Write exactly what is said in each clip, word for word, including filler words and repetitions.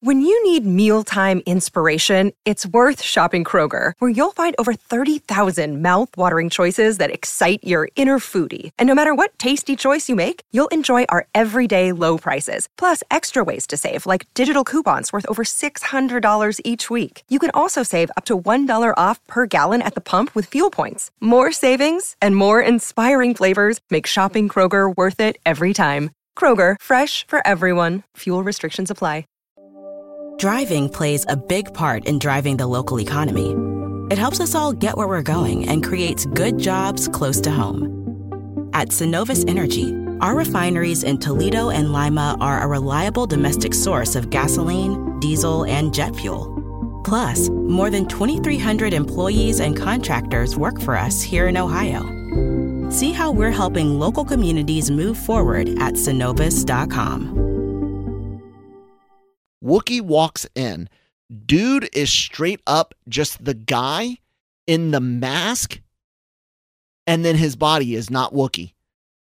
When you need mealtime inspiration, it's worth shopping Kroger, where you'll find over thirty thousand mouth-watering choices that excite your inner foodie. And no matter what tasty choice you make, you'll enjoy our everyday low prices, plus extra ways to save, like digital coupons worth over six hundred dollars each week. You can also save up to one dollar off per gallon at the pump with fuel points. More savings and more inspiring flavors make shopping Kroger worth it every time. Kroger, fresh for everyone. Fuel restrictions apply. Driving plays a big part in driving the local economy. It helps us all get where we're going and creates good jobs close to home. At Synovus Energy, our refineries in Toledo and Lima are a reliable domestic source of gasoline, diesel, and jet fuel. Plus, more than twenty-three hundred employees and contractors work for us here in Ohio. See how we're helping local communities move forward at Synovus dot com. Wookiee walks in. Dude is straight up just the guy in the mask, and then his body is not Wookiee.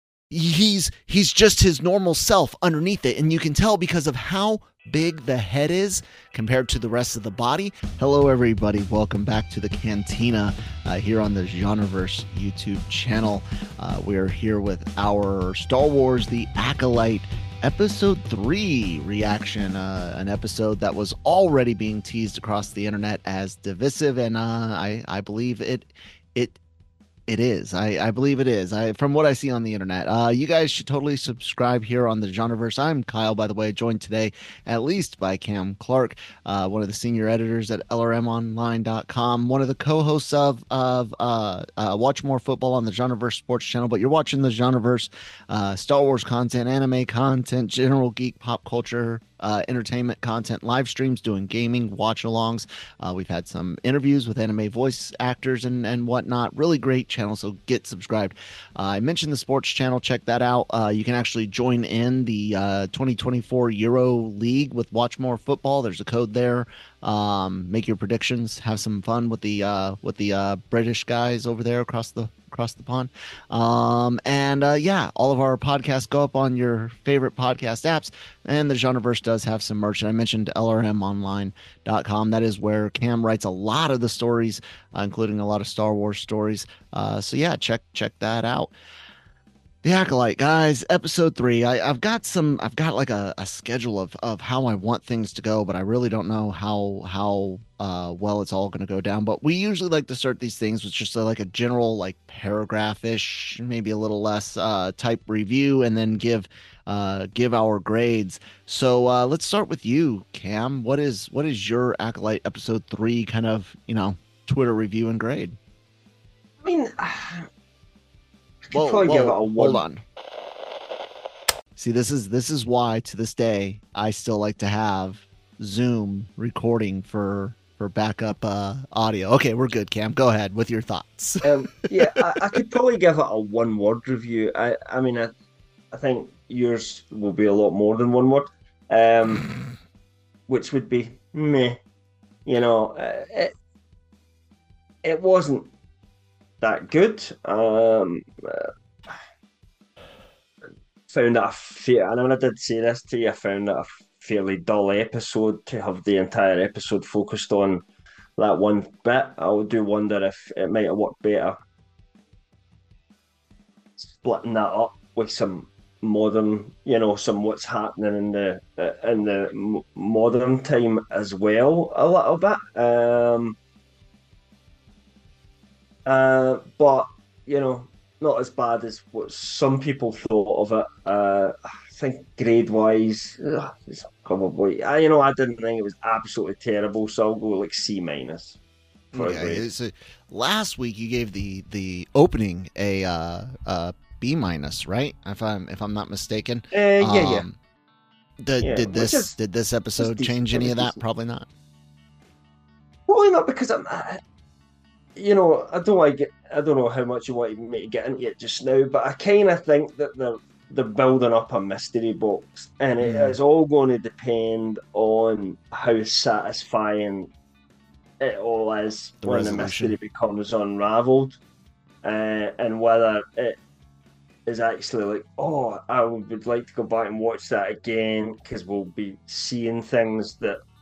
He's he's just his normal self underneath it, and you can tell because of how big the head is compared to the rest of the body. Hello, everybody. Welcome back to the Cantina uh, here on the Genreverse YouTube channel. Uh, we're here with our Star Wars The Acolyte Episode three reaction, uh, an episode that was already being teased across the internet as divisive, and uh, I, I believe it it it is. I, I believe it is. I from what I see on the internet. Uh, you guys should totally subscribe here on the Genreverse. I'm Kyle, by the way, joined today at least by Cam Clark, uh, one of the senior editors at L R M online dot com, one of the co-hosts of of uh, uh, Watch More Football on the Genreverse Sports Channel. But you're watching the Genreverse, uh, Star Wars content, anime content, general geek pop culture, uh, entertainment content, live streams, doing gaming, watch-alongs. Uh, we've had some interviews with anime voice actors and, and whatnot. Really great channel, so get subscribed. Uh, I mentioned the sports channel. Check that out. Uh, you can actually join in the uh, twenty twenty-four Euro League with Watch More Football. There's a code there. Um, make your predictions. Have some fun with the uh, with the uh, British guys over there across the across the pond. Um, and uh, yeah, all of our podcasts go up on your favorite podcast apps, and the Genreverse does have some merch. And I mentioned L R M online dot com. That is where Cam writes a lot of the stories, uh, including a lot of Star Wars stories. Uh, so yeah, check check that out. The Acolyte, guys, episode three. I, I've got some. I've got like a, a schedule of, of how I want things to go, but I really don't know how how uh, well it's all going to go down. But we usually like to start these things with just a, like a general like paragraph-ish, maybe a little less uh, type review, and then give uh, give our grades. So uh, let's start with you, Cam. What is what is your Acolyte episode three kind of you know Twitter review and grade? I mean. Whoa, probably whoa, give it a one. Hold on. See, this is this is why to this day I still like to have Zoom recording for for backup uh, audio. Okay, we're good, Cam. Go ahead with your thoughts. um, yeah, I, I could probably give it a one word review. I I mean, I, I think yours will be a lot more than one word, um, which would be meh. You know, uh, it it wasn't that good. Um, uh, found it a fair, and when I did say this to you, I found it a fairly dull episode to have the entire episode focused on that one bit. I do wonder if it might have worked better splitting that up with some modern, you know, some what's happening in the uh, in the m- modern time as well, a little bit. Um, Uh, but, you know, not as bad as what some people thought of it. Uh, I think grade-wise, ugh, it's probably, I, you know, I didn't think it was absolutely terrible, so I'll go like C minus. Okay, so last week you gave the the opening a uh, uh, B minus, right? If I'm if I'm not mistaken. Uh, yeah, um, yeah. Did, yeah. did this is, did this episode change any of that? Decent. Probably not. Probably not, because I'm. I, You know, I don't like it. I don't know how much you want me to get into it just now, but I kind of think that they're they're building up a mystery box, and it mm. is all going to depend on how satisfying it all is the when resolution. The mystery becomes unravelled, uh, and whether it is actually like, oh, I would like to go back and watch that again because we'll be seeing things that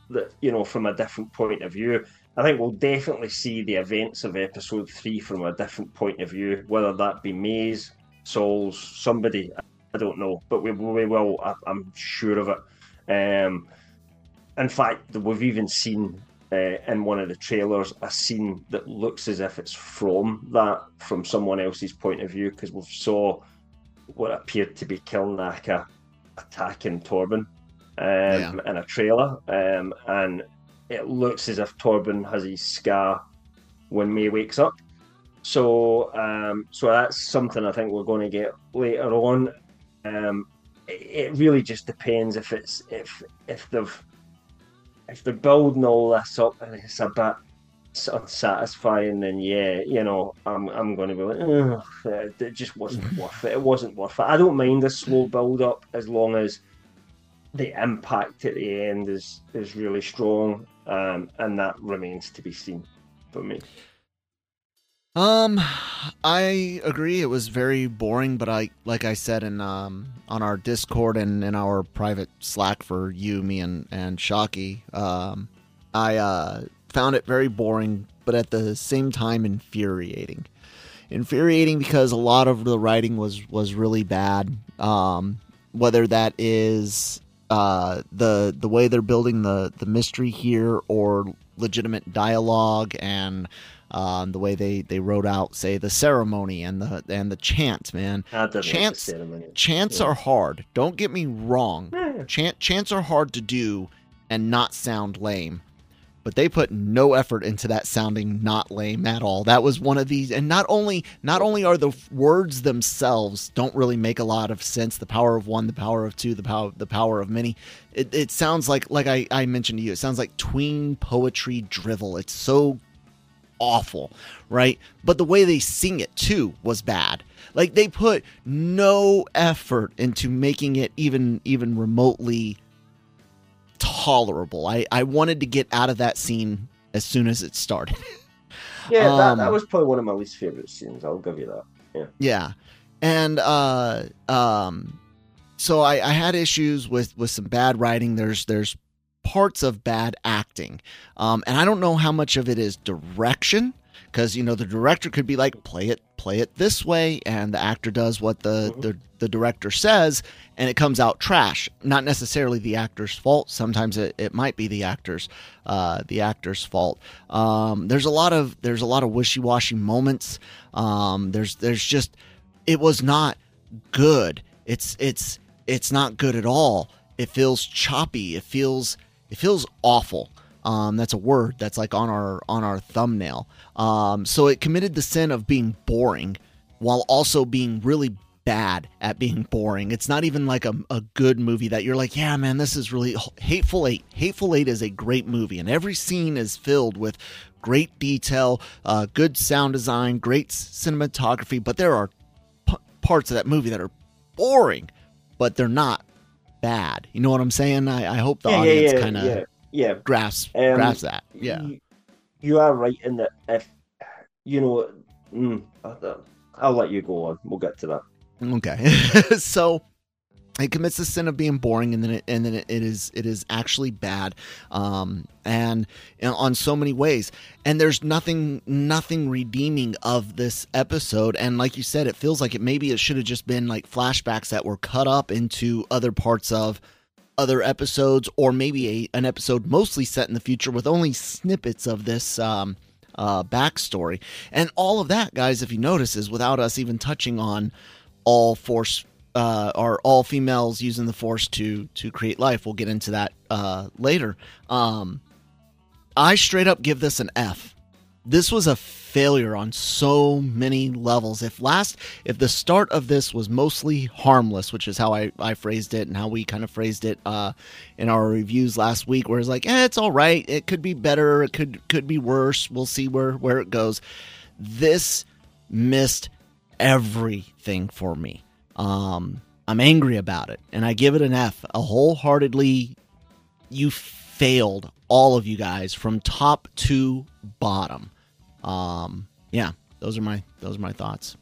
that, you know, from a different point of view. I think we'll definitely see the events of episode three from a different point of view, whether that be Maze, Souls, somebody, I don't know, but we, we will, I'm sure of it. Um, in fact, we've even seen uh, in one of the trailers a scene that looks as if it's from that, from someone else's point of view, because we saw what appeared to be Kilnaka attacking Torben um, yeah. in a trailer, um, and it looks as if Torben has his scar when May wakes up. So, um, so that's something I think we're going to get later on. Um, it, it really just depends if it's if if they've if they're building all this up and it's a bit unsatisfying, then yeah, you know, I'm I'm going to be like, ugh, it just wasn't worth it. It wasn't worth it. I don't mind a slow build up as long as the impact at the end is is really strong, um, and that remains to be seen for me. Um, I agree. It was very boring, but I, like I said in um on our Discord and in our private Slack for you, me, and and Shockey, um, I uh found it very boring, but at the same time infuriating. Infuriating because a lot of the writing was was really bad. Um, whether that is uh the the way they're building the the mystery here, or legitimate dialogue and um the way they they wrote out, say, the ceremony and the and the chants, man. Chants chants yeah. are hard, don't get me wrong. yeah. Chant chants are hard to do and not sound lame, but they put no effort into that sounding not lame at all. That was one of these, and not only not only are the words themselves don't really make a lot of sense, the power of one, the power of two, the power the power of many, it, it sounds like, like I, I mentioned to you, it sounds like tween poetry drivel. It's so awful, right? But the way they sing it too was bad. Like, they put no effort into making it even even remotely tolerable. I, I wanted to get out of that scene as soon as it started. yeah, um, that, that was probably one of my least favorite scenes. I'll give you that. Yeah. Yeah. And uh, um, so I, I had issues with, with some bad writing. There's there's parts of bad acting. Um, and I don't know how much of it is direction, because, you know, the director could be like, play it, play it this way, and the actor does what the, mm-hmm. the, the director says, and it comes out trash. Not necessarily the actor's fault. Sometimes it, it might be the actor's, uh, the actor's fault. Um, there's a lot of, there's a lot of wishy-washy moments. Um, there's, there's just, it was not good. It's, it's, it's not good at all. It feels choppy. It feels, it feels awful. Um, that's a word that's like on our on our thumbnail. Um, so it committed the sin of being boring while also being really bad at being boring. It's not even like a, a good movie that you're like, yeah, man, this is really Hateful Eight. Hateful Eight is a great movie, and every scene is filled with great detail, uh, good sound design, great cinematography. But there are p- parts of that movie that are boring, but they're not bad. You know what I'm saying? I, I hope the yeah, audience yeah, kind of yeah, yeah. grasps um, grasps that. Yeah, you, you are right in that. If you know, mm, I'll let you go on. We'll get to that. Okay. So it commits the sin of being boring, and then it, and then it is it is actually bad, um, and, and on so many ways. And there's nothing nothing redeeming of this episode. And like you said, it feels like it maybe it should have just been like flashbacks that were cut up into other parts of other episodes, or maybe a an episode mostly set in the future with only snippets of this um, uh, backstory. And all of that, guys, if you notice, is without us even touching on all Force. Uh, are all females using the Force to to create life. We'll get into that uh, later. Um, I straight up give this an F. This was a failure on so many levels. If last, if the start of this was mostly harmless, which is how I, I phrased it and how we kind of phrased it uh, in our reviews last week, where it's like, eh, it's all right. It could be better. It could could be worse. We'll see where where it goes. This missed everything for me. Um, I'm angry about it, and I give it an F. A wholeheartedly, you failed, all of you guys, from top to bottom. Um, yeah, those are my those are my thoughts.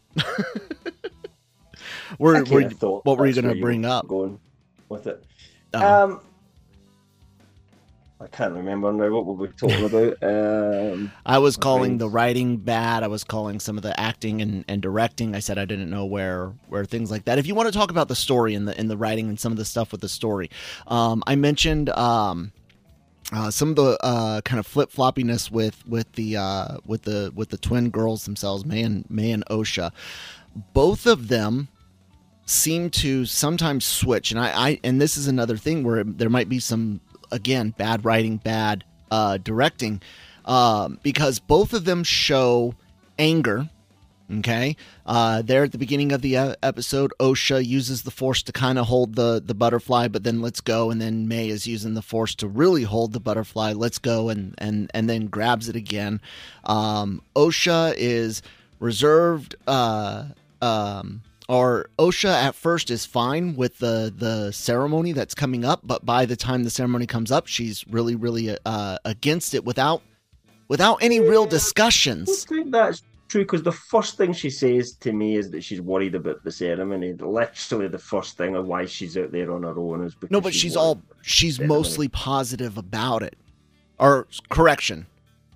we're, we're, what were you going to bring up? Going with it. Uh-huh. Um, I can't remember now. What were we talking about? Um, I was calling the writing bad. I was calling some of the acting and, and directing. I said I didn't know where where things like that. If you want to talk about the story and the in the writing and some of the stuff with the story, um, I mentioned um, uh, some of the uh, kind of flip floppiness with with the uh, with the with the twin girls themselves, May and May and Osha. Both of them seem to sometimes switch, and I, I and this is another thing where there might be some. Again, bad writing, bad uh, directing, um, because both of them show anger. Okay, uh, there at the beginning of the uh, episode, Osha uses the Force to kind of hold the the butterfly, but then lets go, and then May is using the Force to really hold the butterfly, lets go, and and and then grabs it again. Um, Osha is reserved. Uh, um, Or Osha at first is fine with the, the ceremony that's coming up, but by the time the ceremony comes up, she's really, really uh, against it without without any real discussions. I think that's true, because the first thing she says to me is that she's worried about the ceremony. Literally, the first thing of why she's out there on her own is because no, but she's, she's all she's mostly positive about it. Or correction.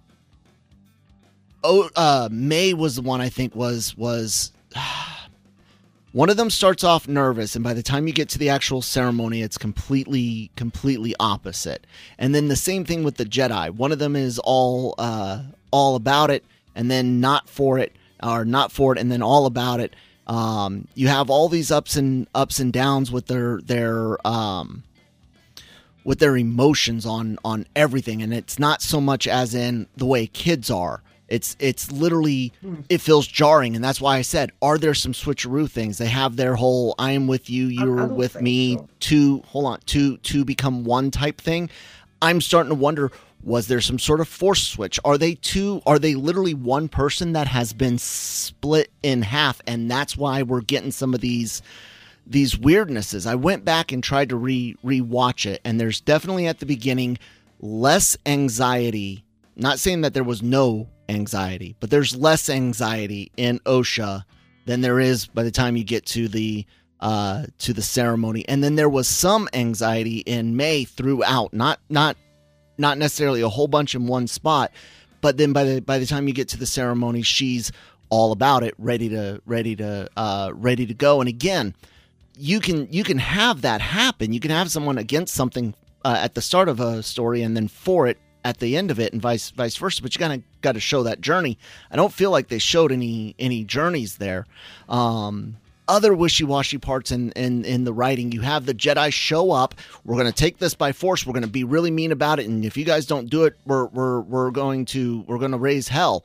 Oh, uh, May was the one I think was was. One of them starts off nervous, and by the time you get to the actual ceremony, it's completely, completely opposite. And then the same thing with the Jedi. One of them is all, uh, all about it, and then not for it, or not for it, and then all about it. Um, you have all these ups and ups and downs with their their um, with their emotions on on everything, and it's not so much as in the way kids are. It's it's literally, it feels jarring, and that's why I said, are there some switcheroo things? They have their whole, I am with you, you're with me, so. to, hold on, to, to become one type thing. I'm starting to wonder, was there some sort of force switch? Are they two, are they literally one person that has been split in half, and that's why we're getting some of these these weirdnesses? I went back and tried to re rewatch it, and there's definitely at the beginning less anxiety. Not saying that there was no anxiety, but there's less anxiety in Osha than there is by the time you get to the uh, to the ceremony. And then there was some anxiety in May throughout, not not not necessarily a whole bunch in one spot, but then by the by the time you get to the ceremony, she's all about it, ready to ready to uh, ready to go. And again, you can you can have that happen. You can have someone against something uh, at the start of a story, and then for it at the end of it, and vice vice versa. But you gotta got to show that journey. I don't feel like they showed any any journeys there. Um, other wishy-washy parts in, in in the writing. You have the Jedi show up. We're gonna take this by force. We're gonna be really mean about it, and if you guys don't do it, we're we're we're going to we're gonna raise hell.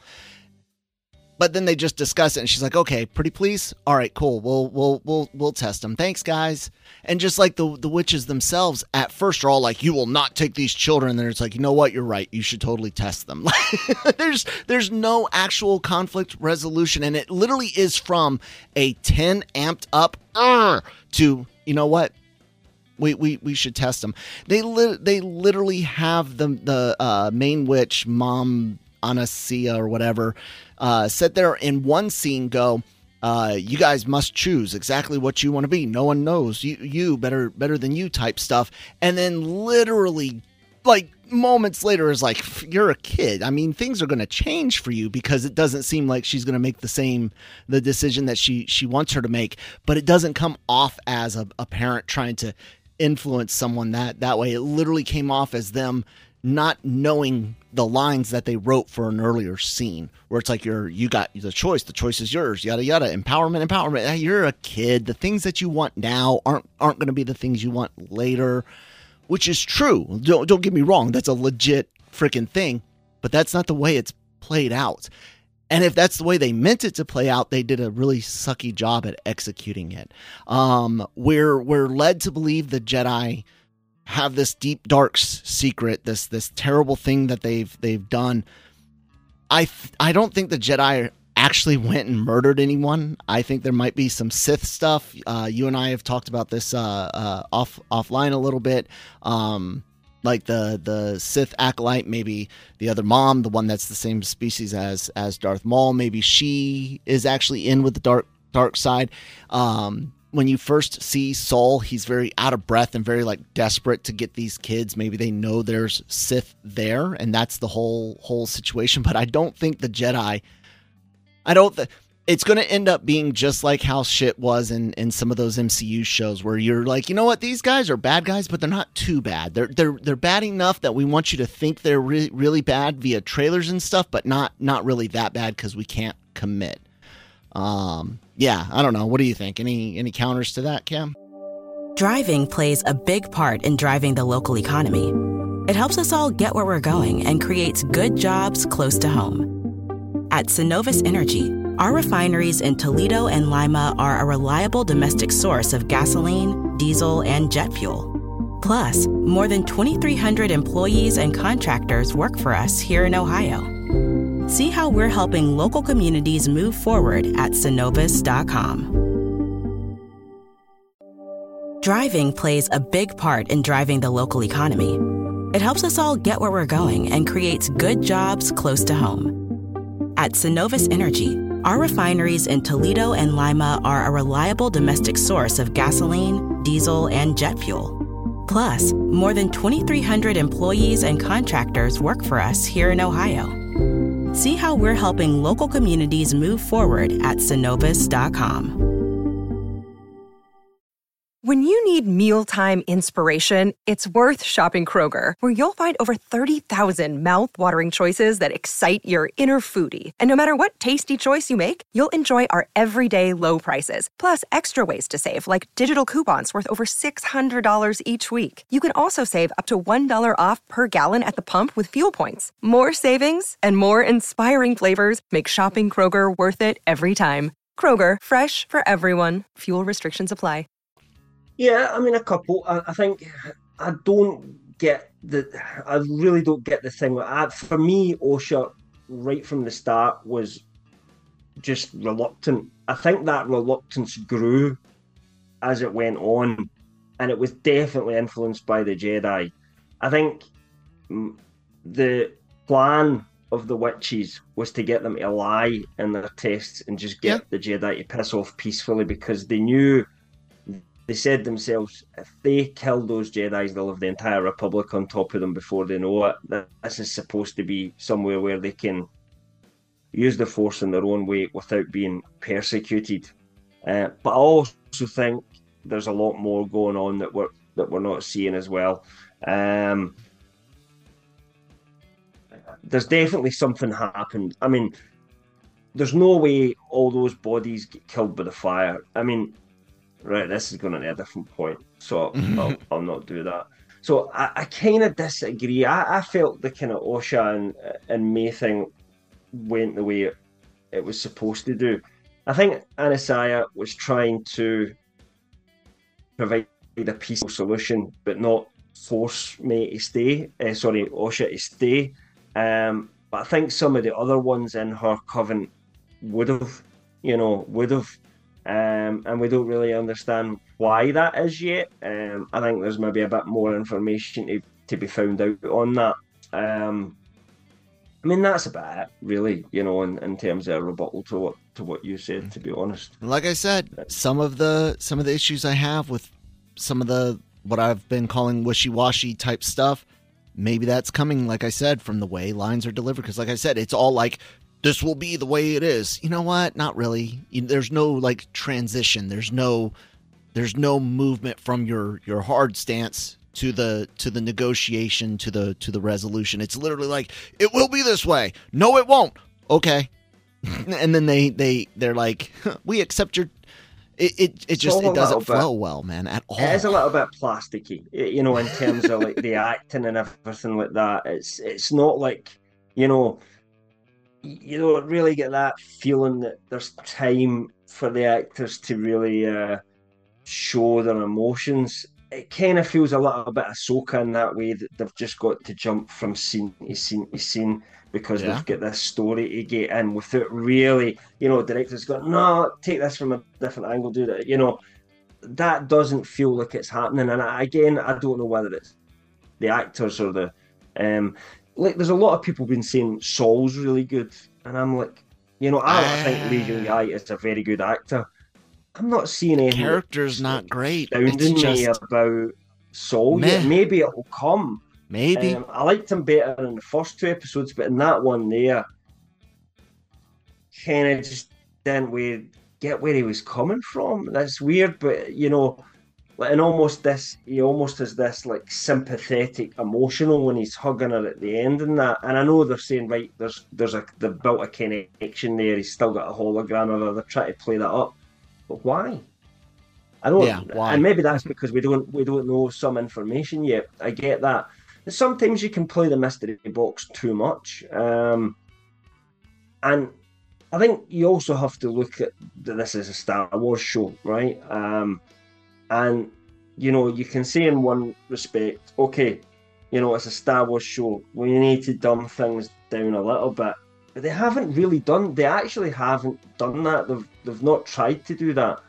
But then they just discuss it, and she's like, "Okay, pretty please. All right, cool. We'll we'll we'll we'll test them. Thanks, guys." And just like the the witches themselves, at first are all like, "You will not take these children." And then it's like, you know what? You're right. You should totally test them. there's there's no actual conflict resolution, and it literally is from a ten amped up uh, to, you know what? We we we should test them. They li- they literally have the the uh, main witch, Mom Anasia or whatever, uh, sit there in one scene go, uh, you guys must choose exactly what you want to be. No one knows you, you better better than you type stuff. And then literally, like moments later is like, you're a kid. I mean, things are going to change for you, because it doesn't seem like she's going to make the same, the decision that she, she wants her to make, but it doesn't come off as a, a parent trying to influence someone that, that way. It literally came off as them not knowing the lines that they wrote for an earlier scene, where it's like, you're, you got the choice, the choice is yours, yada, yada, empowerment, empowerment. You're a kid. The things that you want now aren't, aren't going to be the things you want later, which is true. Don't, don't get me wrong. That's a legit freaking thing, but that's not the way it's played out. And if that's the way they meant it to play out, they did a really sucky job at executing it. Um, we're, we're led to believe the Jedi have this deep dark secret, this this terrible thing that they've they've done. I th- I don't think the Jedi actually went and murdered anyone. I think there might be some Sith stuff. Uh, you and I have talked about this uh, uh, off offline a little bit. Um, like the the Sith acolyte, maybe the other mom, the one that's the same species as as Darth Maul. Maybe she is actually in with the dark dark side. Um, when you first see Saul, he's very out of breath and very like desperate to get these kids. Maybe they know there's Sith there, and that's the whole whole situation. But I don't think the Jedi. I don't. Th- it's going to end up being just like how shit was in, in some of those M C U shows, where you're like, you know what, these guys are bad guys, but they're not too bad. They're they're they're bad enough that we want you to think they're really really bad via trailers and stuff, but not not really that bad because we can't commit. Um. Yeah, I don't know. What do you think? Any any counters to that, Cam? Driving plays a big part in driving the local economy. It helps us all get where we're going and creates good jobs close to home. At Synovus Energy, our refineries in Toledo and Lima are a reliable domestic source of gasoline, diesel, and jet fuel. Plus, more than twenty-three hundred employees and contractors work for us here in Ohio. See how we're helping local communities move forward at Synovus dot com. Driving plays a big part in driving the local economy. It helps us all get where we're going and creates good jobs close to home. At Synovus Energy, our refineries in Toledo and Lima are a reliable domestic source of gasoline, diesel, and jet fuel. Plus, more than twenty-three hundred employees and contractors work for us here in Ohio. See how we're helping local communities move forward at Synovus dot com. When you need mealtime inspiration, it's worth shopping Kroger, where you'll find over thirty thousand mouth-watering choices that excite your inner foodie. And no matter what tasty choice you make, you'll enjoy our everyday low prices, plus extra ways to save, like digital coupons worth over six hundred dollars each week. You can also save up to one dollar off per gallon at the pump with fuel points. More savings and more inspiring flavors make shopping Kroger worth it every time. Kroger, fresh for everyone. Fuel restrictions apply. Yeah, I mean, a couple. I, I think I don't get the. I really don't get the thing. I, for me, Osha, right from the start, was just reluctant. I think that reluctance grew as it went on, and it was definitely influenced by the Jedi. I think the plan of the witches was to get them to lie in their tests and just get yeah. the Jedi to piss off peacefully, because they knew. They said themselves, if they kill those Jedis, they'll have the entire Republic on top of them before they know it. This is supposed to be somewhere where they can use the Force in their own way without being persecuted. Uh, but I also think there's a lot more going on that we're that we're not seeing as well. Um, there's definitely something happened. I mean, there's no way all those bodies get killed by the fire. I mean. Right, this is going to be a different point, so I'll, I'll not do that. So I, I kind of disagree. I, I felt the kind of Osha and, and May thing went the way it, it was supposed to do. I think Anasaya was trying to provide a peaceful solution, but not force May to stay. Uh, sorry, Osha to stay. Um, but I think some of the other ones in her coven would have, you know, would have. Um, and we don't really understand why that is yet. Um, I think there's maybe a bit more information to, to be found out on that. Um, I mean, that's about it, really, you know, in, in terms of a rebuttal to what to what you said, to be honest. Like I said, some of the some of the issues I have with some of the what I've been calling wishy-washy type stuff, maybe that's coming, like I said, from the way lines are delivered. Because like I said, it's all like, this will be the way it is. You know what? Not really. There's no like transition. There's no, there's no movement from your, your hard stance to the to the negotiation to the to the resolution. It's literally like, it will be this way. No, it won't. Okay, and then they they they're like, we accept your. It it, it just it doesn't flow bit, well, man, at all. It is a little bit plasticky, you know, in terms of like the acting and everything like that. It's it's not like, you know. You don't really get that feeling that there's time for the actors to really uh, show their emotions. It kind of feels a little bit Ahsoka in that way, that they've just got to jump from scene to scene to scene because yeah. they've got this story to get in without really, you know, directors go, no, take this from a different angle, do that. You know, that doesn't feel like it's happening. And again, I don't know whether it's the actors or the... Um, Like, there's a lot of people been saying Saul's really good, and I'm like, you know, I don't uh, think Lee Jung-Jae is a very good actor, I'm not seeing any character's not great. Sounding It's just me about Saul meh. yet. Maybe it'll come. maybe. Um, I liked him better in the first two episodes, but in that one there, kind of just didn't we get where he was coming from. That's weird, but you know, like, and almost this, he almost has this like sympathetic, emotional when he's hugging her at the end and that. And I know they're saying, right, there's there's a they've built a connection there. He's still got a hologram, or they're trying to play that up. But why? I don't. Yeah, why? And maybe that's because we don't we don't know some information yet. I get that. And sometimes you can play the mystery box too much, um, and I think you also have to look at that this is a Star Wars show, right? Um, and you know, you can say in one respect, okay, you know, it's a Star Wars show. We need to dumb things down a little bit, but they haven't really done. They actually haven't done that. They've they've not tried to do that.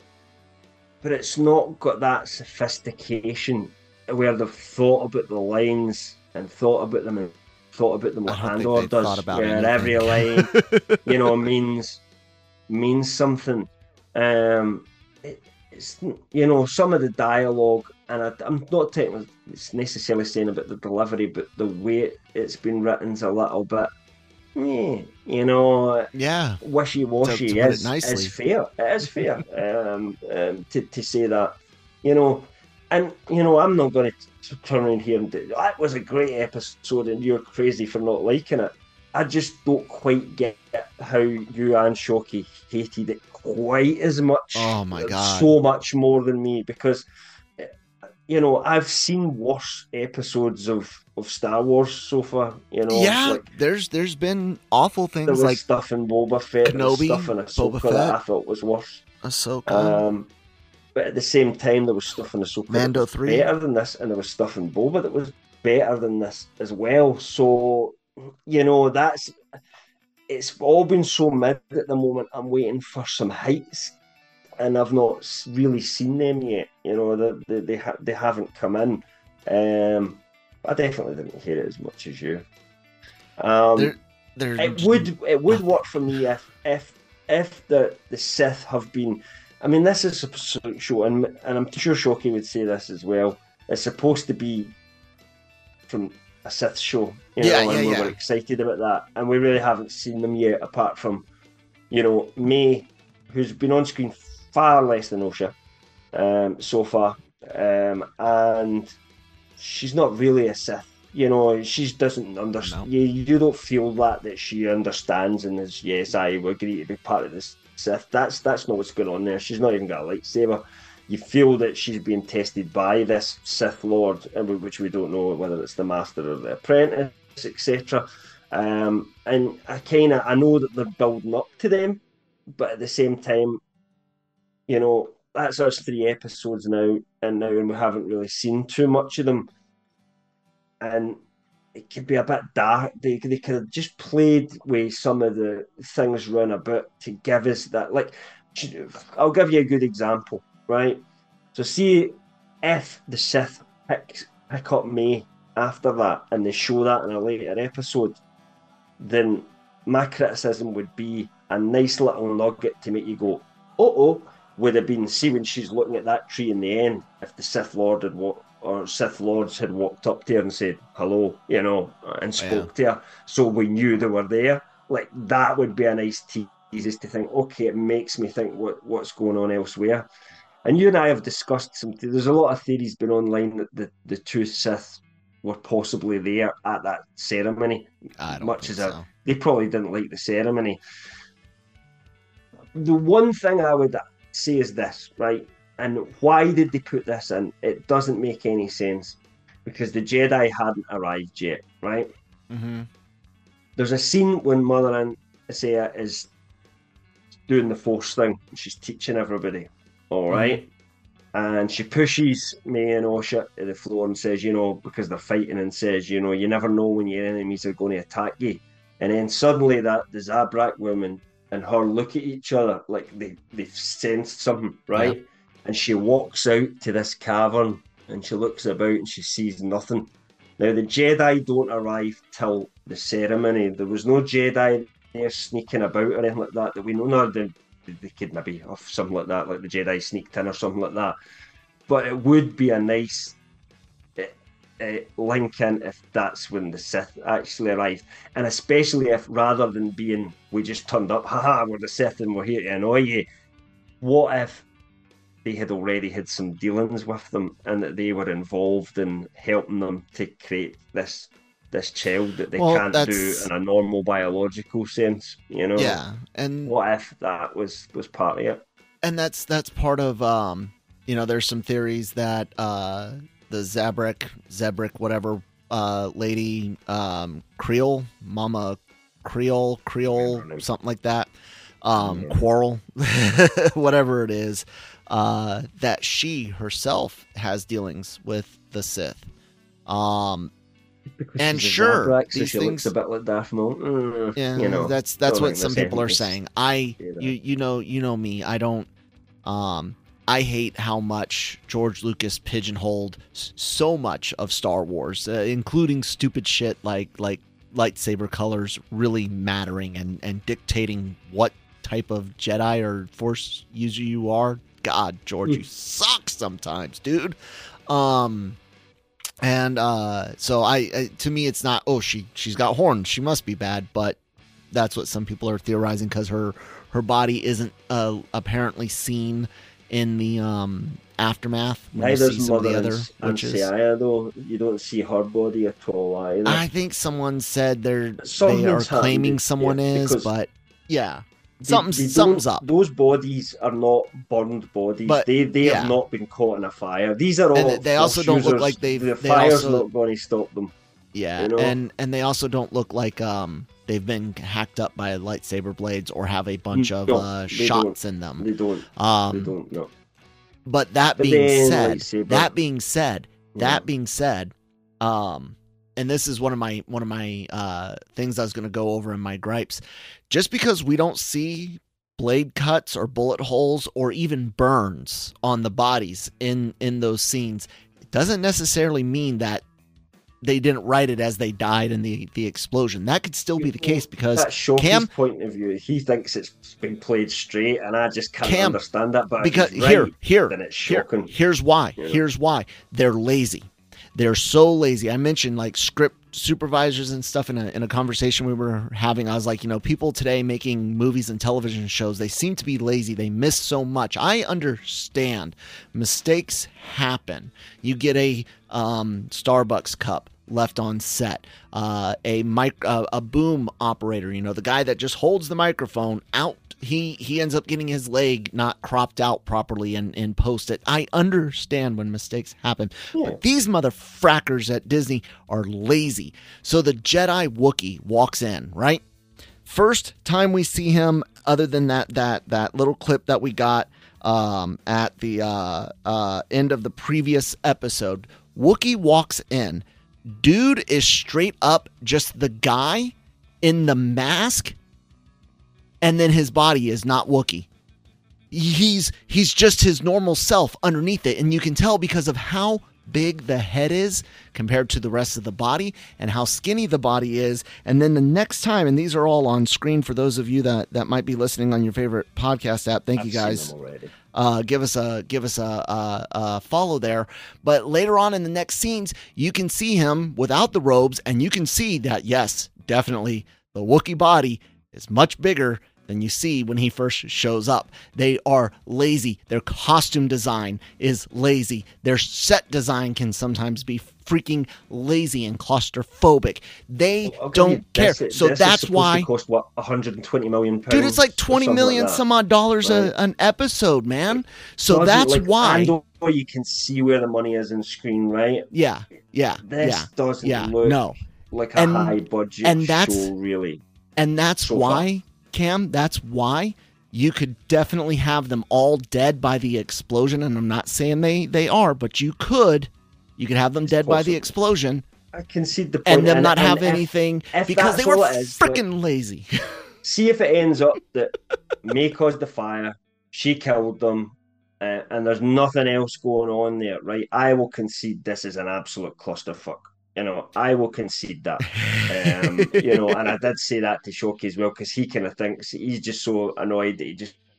But it's not got that sophistication where they've thought about the lines and thought about them and thought about them with I don't hand think they've orders, thought about where anything. every line, you know, means means something. Um, it, it's you know, some of the dialogue, and I, I'm not taking it's necessarily saying about the delivery, but the way it's been written's a little bit, eh, you know, Yeah. wishy-washy To- to put it is, nicely. is fair. It is fair um, um, to, to say that, you know. And, you know, I'm not going to turn around here and do, that was a great episode and you're crazy for not liking it. I just don't quite get how you and Shoki hated it quite as much. Oh, my God. So much more than me, because, you know, I've seen worse episodes of, of Star Wars so far, you know. Yeah, like, there's there's been awful there things was like stuff in Boba Fett, there was Kenobi, stuff in Ahsoka Boba that Fett. I thought was worse. Ahsoka, Um, but at the same time, there was stuff in Ahsoka Mando that was three. better than this, and there was stuff in Boba that was better than this as well. So, you know, that's it's all been so mid at the moment. I'm waiting for some heights, and I've not s- really seen them yet. You know, they they they, ha- they haven't come in. Um, I definitely didn't hear it as much as you. Um, there, there's it would it would work for me if if if the the Sith have been. I mean, this is a show, and and I'm sure Shoki would say this as well. It's supposed to be from a Sith show, you know, Yeah, and yeah, we yeah. were excited about that, and we really haven't seen them yet, apart from, you know, May, who's been on screen far less than Osha um, so far, um, and she's not really a Sith. You know, she doesn't understand. No. You, you don't feel that that she understands and is, yes, I agree to be part of this Sith. That's that's not what's going on there. She's not even got a lightsaber. You feel that she's being tested by this Sith Lord, and we- which we don't know whether it's the Master or the Apprentice, et cetera. Um, and I kind of I know that they're building up to them, but at the same time, you know, that's us three episodes now, and now and we haven't really seen too much of them. And it could be a bit dark. They, they could have just played with some of the things run about to give us that. Like, I'll give you a good example, right? So, see if the Sith pick, pick up May after that and they show that in a later episode, then my criticism would be a nice little nugget to make you go, oh, oh, would have been, see when she's looking at that tree in the end, if the Sith Lord had walked, or Sith Lords had walked up to her and said hello, you know, and spoke to her, so we knew they were there. Like, that would be a nice tease to think, okay, it makes me think what, what's going on elsewhere. And you and I have discussed some, there's a lot of theories been online that the, the two Sith were possibly there at that ceremony. I don't much think as so. a, they probably didn't like the ceremony. The one thing I would say is this, right? And why did they put this in? It doesn't make any sense, because the Jedi hadn't arrived yet, right? Mm-hmm. There's a scene when Mother Isaiah is doing the Force thing. She's teaching everybody, all right? And she pushes May and Osha to the floor and says, you know, because they're fighting, and says, you know, you never know when your enemies are going to attack you. And then suddenly that the Zabrak woman and her look at each other like they, they've sensed something, right? Yeah. And she walks out to this cavern and she looks about and she sees nothing. Now, the Jedi don't arrive till the ceremony. There was no Jedi there sneaking about or anything like that that we know. No, the they could maybe off something like that, like the Jedi sneaked in or something like that. But it would be a nice uh, uh, link in if that's when the Sith actually arrived, and especially if rather than being we just turned up, haha, we're the Sith and we're here to annoy you. What if they had already had some dealings with them and that they were involved in helping them to create this this child that they Well, can't that's- do in a normal biological sense, you know? Yeah, and What if that was was part of it? and that's that's part of um you know, there's some theories that uh the Zabrak Zebrick whatever uh lady um Creole Mama Creole Creole something like that um Yeah. Quarrel whatever it is, uh that she herself has dealings with the Sith. Um Because And she's a sure, Zabrak, so these she things- looks a bit like Darth Maul. Mm, Yeah, you know, that's that's don't what think some there's people are anything to saying. I say that. you you know you know me. I don't um I hate how much George Lucas pigeonholed s- so much of Star Wars, uh, including stupid shit like like lightsaber colors really mattering and and dictating what type of Jedi or Force user you are. God, George, you suck sometimes, dude. Um and uh, so I, I, to me, it's not. Oh, she she's got horns. She must be bad. But that's what some people are theorizing because her her body isn't uh, apparently seen in the um, aftermath. When you see Neither's some of Mother the other and witches. Anciaya, though. You don't see her body at all either. I think someone said they're they are Something's claiming happened, someone yeah, is, because but yeah, They- something's they something's don't- up. Those bodies are not burned bodies. But, they they yeah. have not been caught in a fire. These are all. And they- they also Force don't look users. like they've- The they fire's also- not going to stop them. Yeah, you know? and and they also don't look like um they've been hacked up by lightsaber blades or have a bunch of No, uh, they shots in them. They don't. Um, they don't. No. But that But being then, said, lightsaber- that being said, Yeah. that being said, um, and this is one of my one of my uh things I was going to go over in my gripes. Just because we don't see blade cuts or bullet holes or even burns on the bodies in in those scenes, it doesn't necessarily mean that they didn't write it as they died in the the explosion. That could still be the case because That's Shoki's Cam- point of view. He thinks it's been played straight, and I just can't Cam- understand that. But because if he's here right, here then it's here shocking. here's why Yeah. here's why they're lazy. They're so lazy. I mentioned like script supervisors and stuff in a in a conversation we were having. I was like, you know, people today making movies and television shows, they seem to be lazy. They miss so much. I understand mistakes happen. You get a um, Starbucks cup left on set, uh, a mic, uh, a boom operator, you know, the guy that just holds the microphone out. He he ends up getting his leg not cropped out properly and, and post it. I understand when mistakes happen. Yeah. But these motherfrackers at Disney are lazy. So the Jedi Wookiee walks in, right? First time we see him, other than that that that little clip that we got um, at the uh, uh, end of the previous episode, Wookiee walks in. Dude is straight up just the guy in the mask, and then his body is not Wookiee. He's he's just his normal self underneath it, and you can tell because of how big the head is compared to the rest of the body and how skinny the body is. And then the next time, and these are all on screen for those of you that, that might be listening on your favorite podcast app. Thank I've you seen guys. them already. Uh, give us a give us a, a, a follow there. But later on in the next scenes, you can see him without the robes, and you can see that yes, definitely the Wookiee body is much bigger than you see when he first shows up. They are lazy. Their costume design is lazy. Their set design can sometimes be freaking lazy and claustrophobic. They Well, I'll give don't you care. this, So this is that's supposed why. to cost what one hundred twenty million pounds. Dude, it's like or twenty something million like that. some odd dollars Right. a, an episode, man. So Doesn't, that's like, why. I know you can see where the money is in screen, right? Yeah, yeah, This yeah, doesn't yeah. look No, like a And- high budget and that's- show, really. and that's So why, Cam. That's why you could definitely have them all dead by the explosion. And I'm not saying they they are, but you could. You could have them It's dead by the possible. explosion I concede the point. and them not and have if- anything if because they that's were all it is, like- freaking lazy. See if it ends up that May caused the fire, she killed them, uh, and there's nothing else going on there, right? I will concede this is an absolute clusterfuck. You know, I will concede that. Um, you know, and I did say that to Shoki as well because he kind of thinks he's just so annoyed that he just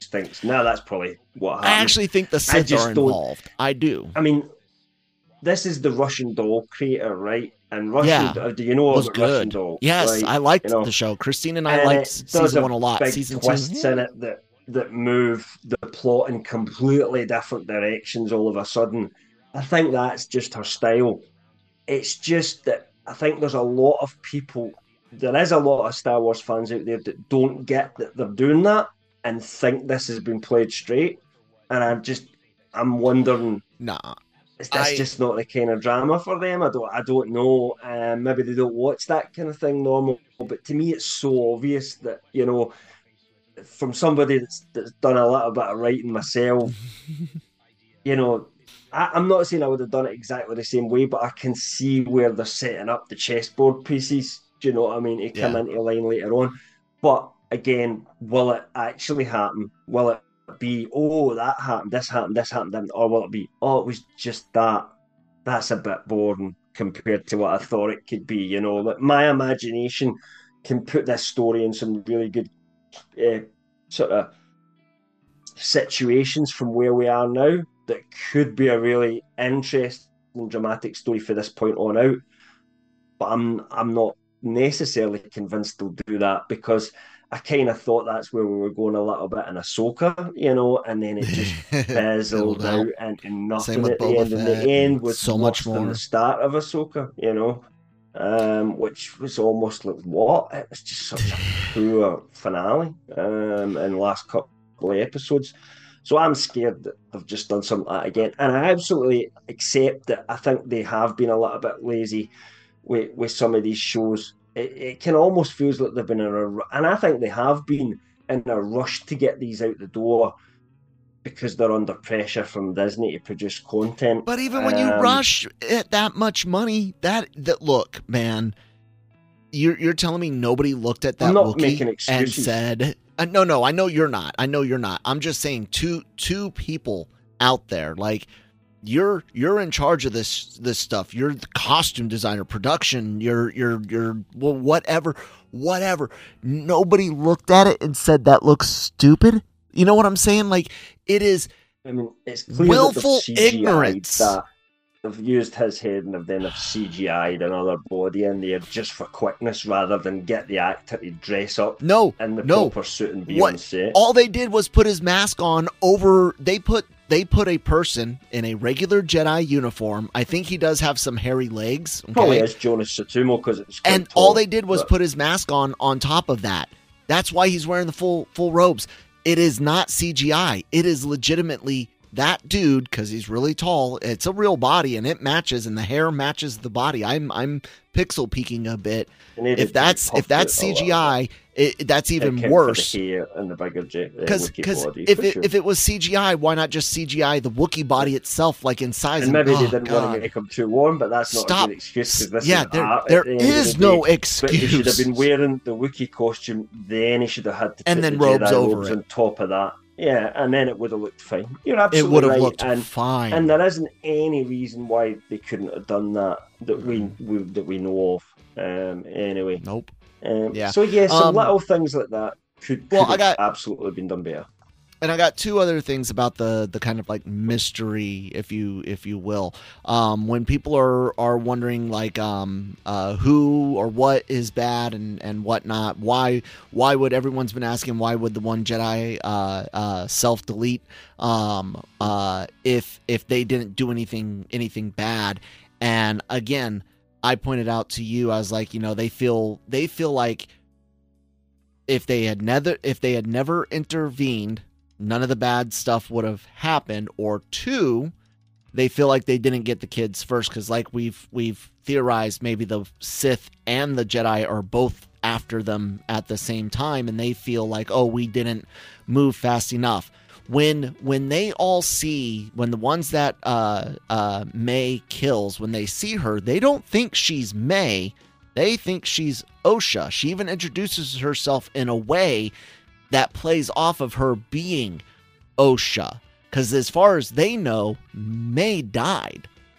thinks, no, that's probably what happened. I actually think the Sith are involved. I do. I mean, this is the Russian Doll creator, right? And Russian, yeah, do you know was about good. Russian Doll? Yes, like, I liked you know, the show. Christine and I and liked season one a lot. Big Season twists two, in it that that move the plot in completely different directions all of a sudden. I think that's just her style. It's just that I think there's a lot of people, there is a lot of Star Wars fans out there that don't get that they're doing that and think this has been played straight. And I'm just, I'm wondering, nah, is this I, just not the kind of drama for them? I don't, I don't know. Um, maybe they don't watch that kind of thing normal. But to me, it's so obvious that, you know, from somebody that's, that's done a little bit of writing myself, you know, I, I'm not saying I would have done it exactly the same way, but I can see where they're setting up the chessboard pieces. Do you know what I mean? To come yeah. into line later on. But again, will it actually happen? Will it be, oh, that happened, this happened, this happened, or will it be, oh, it was just that? That's a bit boring compared to what I thought it could be. You know, like my imagination can put this story in some really good uh, sort of situations from where we are now that could be a really interesting, dramatic story for this point on out. But I'm I'm not necessarily convinced they'll do that, because I kind of thought that's where we were going a little bit in Ahsoka, you know, and then it just fizzled out into nothing at the end. And the end was so much more than the start of Ahsoka, you know, um, which was almost like, what? It was just such a poor finale um, in the last couple of episodes. So I'm scared that they've just done something like that again. And I absolutely accept that I think they have been a little bit lazy with, with some of these shows. It, it can almost feels like they've been in a, and I think they have been in a rush to get these out the door because they're under pressure from Disney to produce content. But even when um, you rush at that much money, that that look, man, you're you're telling me nobody looked at that I'm not Wookiee making and excuses. said, uh, no, no, I know you're not. I know you're not. I'm just saying two two people out there, like, You're you're in charge of this this stuff. You're the costume designer, production. You're you're you're well, whatever, whatever. Nobody looked at it and said that looks stupid. You know what I'm saying? Like, it is. I mean, it's clear willful that they've ignorance. That they've used his head and then have C G I'd another body in there just for quickness rather than get the actor to dress up No, in the no. proper suit and be What? on set. All they did was put his mask on over. They put they put a person in a regular Jedi uniform. I think he does have some hairy legs. Okay? Probably is Jonas Sutumo because it's quite And tall, all they did was but... put his mask on on top of that. That's why he's wearing the full full robes. It is not C G I. It is legitimately that dude, because he's really tall. It's a real body, and it matches, and the hair matches the body. I'm I'm pixel peeking a bit. If that's if that's C G I, it, that's even worse. Because if it, sure. if it was C G I, why not just C G I the Wookiee body itself, like in size? And maybe oh, they didn't God. want to make him too warm, but that's not Stop. a good excuse. This yeah, is there, art there the is the no day. excuse. But he should have been wearing the Wookiee costume. Then he should have had to and put then the robes Jedi over robes it. on top of that. Yeah, and then it would have looked fine. You're absolutely It would have right. looked and, fine. And there isn't any reason why they couldn't have done that that we, we that we know of. Um, anyway. Nope. Um, Yeah. So yeah, some Um, little things like that could, could well, I have got- absolutely been done better. And I got two other things about the the kind of like mystery, if you if you will. Um, when people are are wondering like um, uh, who or what is bad and, and whatnot, why why would everyone's been asking why would the one Jedi uh, uh, self delete um, uh, if if they didn't do anything anything bad? And again, I pointed out to you, I was like, you know, they feel they feel like if they had never if they had never intervened, none of the bad stuff would have happened. Or two, they feel like they didn't get the kids first because, like we've we've theorized, maybe the Sith and the Jedi are both after them at the same time, and they feel like, oh, we didn't move fast enough. When when they all see, when the ones that uh, uh, May kills, when they see her, they don't think she's May. They think she's Osha. She even introduces herself in a way that plays off of her being Osha. Because as far as they know, May died.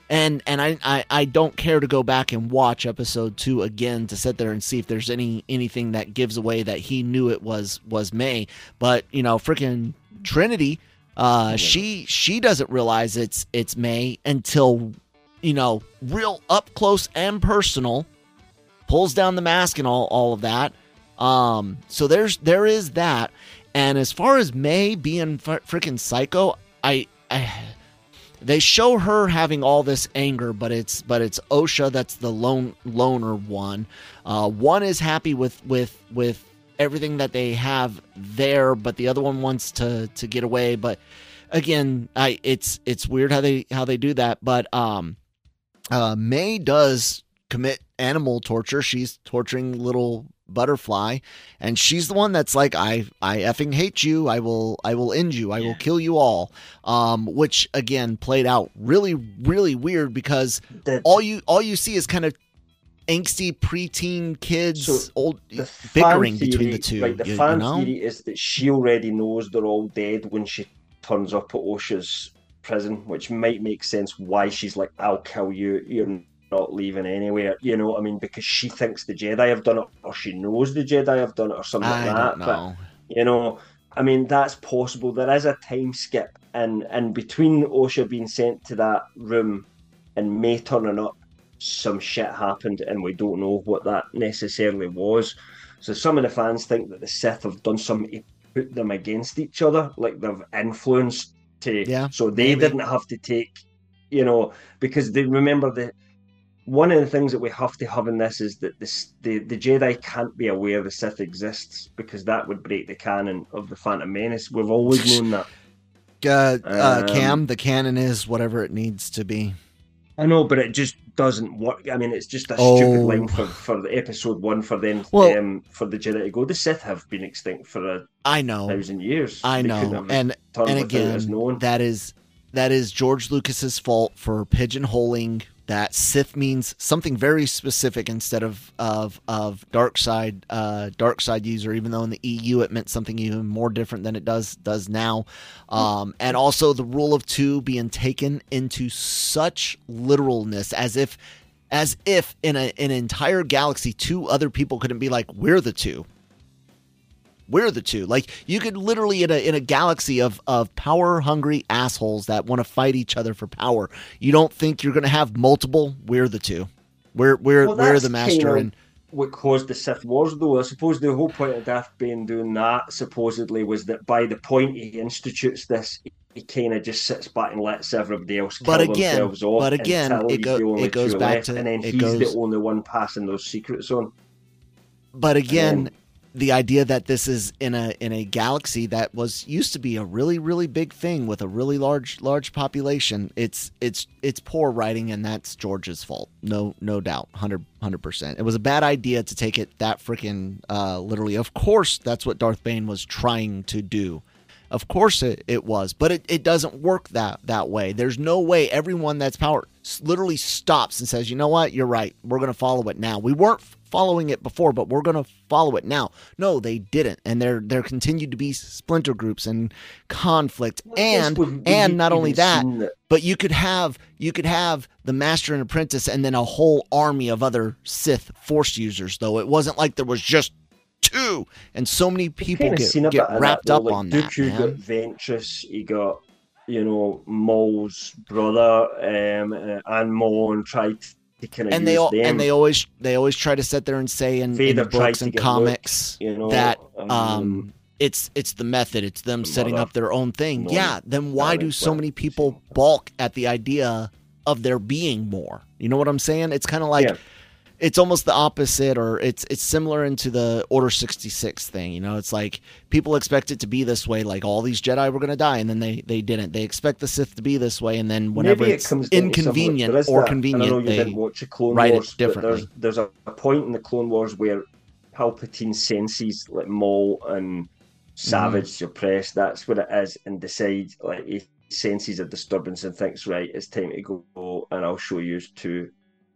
And and I, I, I don't care to go back and watch episode two again to sit there and see if there's any anything that gives away that he knew it was was May. But you know, freaking Trinity, uh, yeah. she she doesn't realize it's it's May until, you know, real up close and personal, pulls down the mask and all all of that. Um, so there's there is that. And as far as May being f- freaking psycho, I. I They show her having all this anger, but it's but it's Osha that's the lone loner one. Uh, one is happy with with with everything that they have there, but the other one wants to to get away. But again, I it's it's weird how they how they do that. But um, uh, May does commit animal torture. She's torturing little Butterfly, and she's the one that's like, I I effing hate you, I will I will end you, I will kill you all, um which again played out really really weird because That's, all you all you see is kind of angsty preteen kids, so old bickering theory, between the two. Like the you, fan you know? theory is that she already knows they're all dead when she turns up at Osha's prison, which might make sense why she's like, I'll kill you, you're not leaving anywhere, you know what I mean? Because she thinks the Jedi have done it, or she knows the Jedi have done it, or something I like that. Don't know. But you know, I mean, that's possible. There is a time skip, and and between Osha being sent to that room and May turning up, some shit happened, and we don't know what that necessarily was. So some of the fans think that the Sith have done something to put them against each other, like they've influenced to, yeah, so they maybe. didn't have to take, you know, because they remember the. One of the things that we have to have in this is that this, the, the Jedi can't be aware the Sith exists, because that would break the canon of the Phantom Menace. We've always known that. Uh, uh, um, Cam, the canon is whatever it needs to be. I know, but it just doesn't work. I mean, it's just a oh. stupid line for, for the episode one for them, well, um, for the Jedi to go. The Sith have been extinct for a I know. thousand years. I They know. And, and again, that is, that is George Lucas's fault for pigeonholing that Sith means something very specific instead of of of dark side uh, dark side user, even though in the E U it meant something even more different than it does does now. Um, and also the rule of two being taken into such literalness, as if as if in a in an entire galaxy two other people couldn't be like, we're the two. We're the two. Like, you could literally, in a in a galaxy of, of power-hungry assholes that want to fight each other for power, you don't think you're going to have multiple? We're the two. We're we're well, we're the master. Kind of and what caused the Sith Wars, though. I suppose the whole point of Darth Bane doing that, supposedly, was that by the point he institutes this, he kind of just sits back and lets everybody else kill but again, themselves off. But again, it, go, it goes back left, to... And then it he's goes, the only one passing those secrets on. But again... the idea that this is in a in a galaxy that was used to be a really really big thing with a really large large population, it's it's it's poor writing, and that's George's fault. No no doubt, one hundred percent. It was a bad idea to take it that freaking uh, literally. Of course, that's what Darth Bane was trying to do. Of course it, it was, but it, it doesn't work that that way. There's no way everyone that's power literally stops and says, you know what, you're right, we're going to follow it now. We weren't following it before, but we're going to follow it now. No, they didn't, and there there continued to be splinter groups and conflict, and and not only that, that, but you could have you could have the master and apprentice, and then a whole army of other Sith Force users. Though it wasn't like there was just two, and so many people get, get wrapped that, up like on Dooku that. Man. got Ventress, he got, you know, Maul's brother, um, uh, and Maul, and tried to kind of and use they all, them. and they always they always try to sit there and say in, in the books and comics Luke, you know, that um, um it's it's the method, it's them setting up their own thing. Yeah, then why do so many people balk at the idea of there being more? You know what I'm saying? It's kind of like. Yeah. It's almost the opposite, or it's it's similar into the Order sixty-six thing. You know, it's like people expect it to be this way, like all these Jedi were going to die, and then they, they didn't. They expect the Sith to be this way, and then whenever Maybe it's it comes inconvenient or that, convenient, I know you they didn't watch the Clone write Wars, it differently. There's, there's a point in the Clone Wars where Palpatine senses like Maul and Savage mm-hmm. suppressed. That's what it is, and decides, like, he senses a disturbance and thinks, right, it's time to go, and I'll show you to.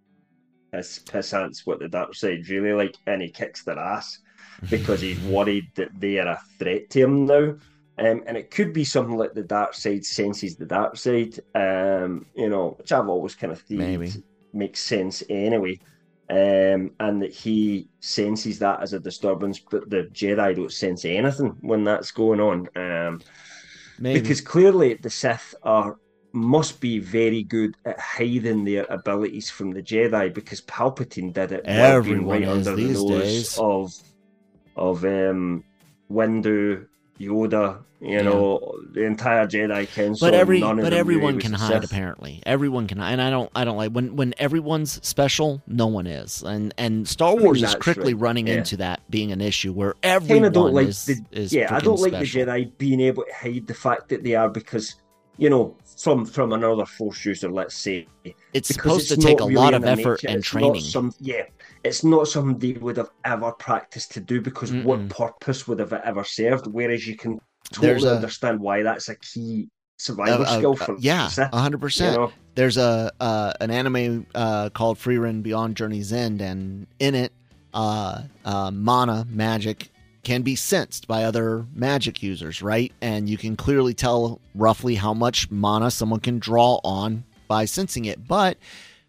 Piss, piss ants what the dark side's really like, and he kicks their ass because he's worried that they are a threat to him now. Um, and it could be something like the dark side senses the dark side, um, you know, which I've always kind of Maybe. theorized makes sense anyway. Um, and that he senses that as a disturbance, but the Jedi don't sense anything when that's going on. Um, Maybe. Because clearly the Sith are must be very good at hiding their abilities from the Jedi, because Palpatine did it while being Everyone right is under the these nose days. of of um, Windu, Yoda, you Yeah. know, the entire Jedi Council. But every none of but them knew he everyone was can the hide Sith. apparently. Everyone can hide. And I don't I don't like when when everyone's special, no one is. And and Star mean, Wars is that's quickly right. running Yeah. into that being an issue where Kind everyone of don't like is, the is yeah. I freaking don't like special. the Jedi being able to hide the fact that they are, because you know, from from another Force user, let's say, It's because supposed to it's take not a really lot in of their effort nature. and It's not training. some yeah, it's not something they would have ever practiced to do, because what Mm-mm. purpose would have it ever served? Whereas you can There's totally a- understand why that's a key Uh, survival uh, skill uh, for yeah, the Sith, a hundred you percent. know? There's a uh, an anime uh, called Freerun Beyond Journey's End, and in it, uh, uh, mana magic can be sensed by other magic users, right? And you can clearly tell roughly how much mana someone can draw on by sensing it. But